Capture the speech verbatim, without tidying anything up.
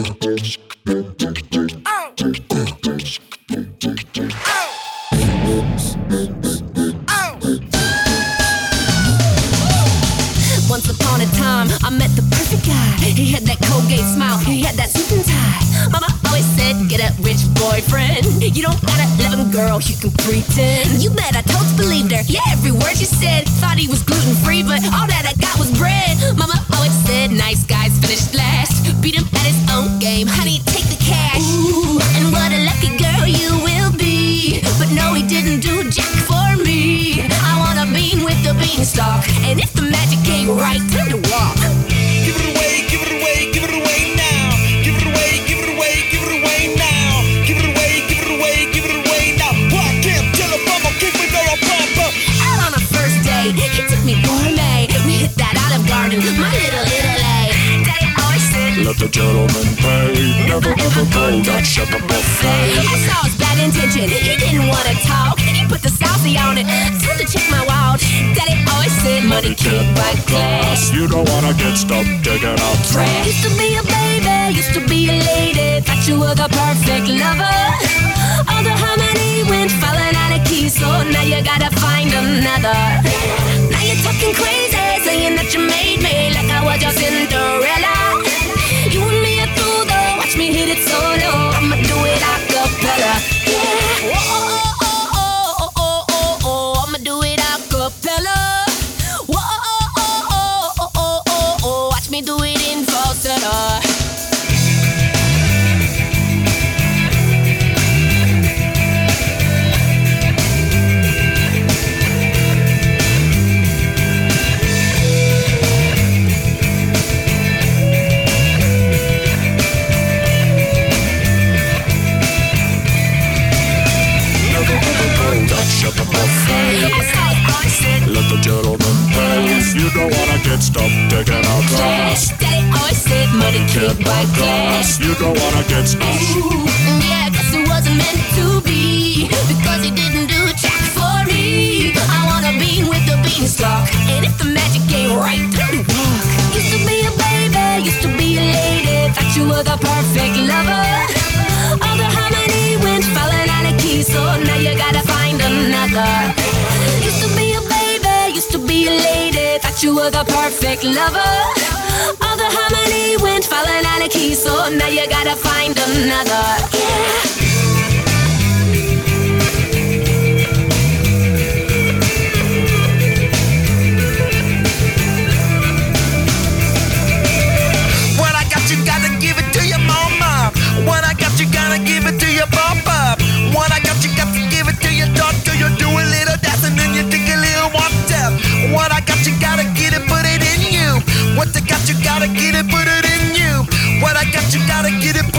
Once upon a time, I met the perfect guy. He had that Colgate smile, he had that suit and tie. Mama always said, get a rich boyfriend. You don't gotta love him, girl, you can pretend. You bet I totally believed her, yeah, every word she said. Thought he was gluten-free, but all that I got was bread. Mama always said, nice guys finish last. Beat him at his own game, honey, take the cash. Ooh, and what a lucky girl you will be. But no, he didn't do jack for me. I want a bean with the beanstalk. And if the magic ain't right, time to walk. Give it away, give it away, give it away now. Give it away, give it away, give it away now. Give it away, give it away, give it away now. Well, I can't tell if I'm a keep it or a pumper. Out on our first date, he took me gourmet. We hit that Olive Garden, my little Italy. Daddy always said, let the gentleman pay. Never ever go Dutch at the buffet. I saw his bad intention, he didn't wanna talk. He put the salsa on it, time to check my wallet. Daddy always said, money can't buy class. You don't wanna get stuck digging out trash. Used to be a baby, used to be a lady. Thought you were the perfect lover. All the harmony went falling out of key, so now you gotta find another. Now you're talking crazy, saying that you made me like I was your Cinderella. You and me are through though, watch me hit it solo. I'ma do it a cappella. Yeah. Oh, oh, oh, oh, oh, oh, oh, I'ma do it a cappella. Whoa, oh, oh, oh, oh, oh, oh, oh, watch me do it in falsetto. Dutch at the buffet. Let the gentleman pay. You don't wanna get stuck digging out trash. Daddy always said money can't buy class. You don't wanna get stuck. Ooh, yeah, guess it wasn't meant to be, because he didn't do jack for me. I wanna be with the beanstalk, and if the magic ain't right, don't walk. Used to be a baby, used to be a lady. Thought you were the perfect lover. All the harmony went falling out of key, so now you gotta find another. Used to be a baby, used to be a lady. Thought you were the perfect lover. All the harmony went falling out of key, so now you gotta find another. Yeah. What I got, you gotta give it to your mama. What I got, you gotta give it to your papa. What I got, you got to give it to your doctor. You do a little dance and then you take a little walk down. What I got, you gotta get it, put it in you. What I got, you gotta get it, put it in you. What I got, you gotta get it,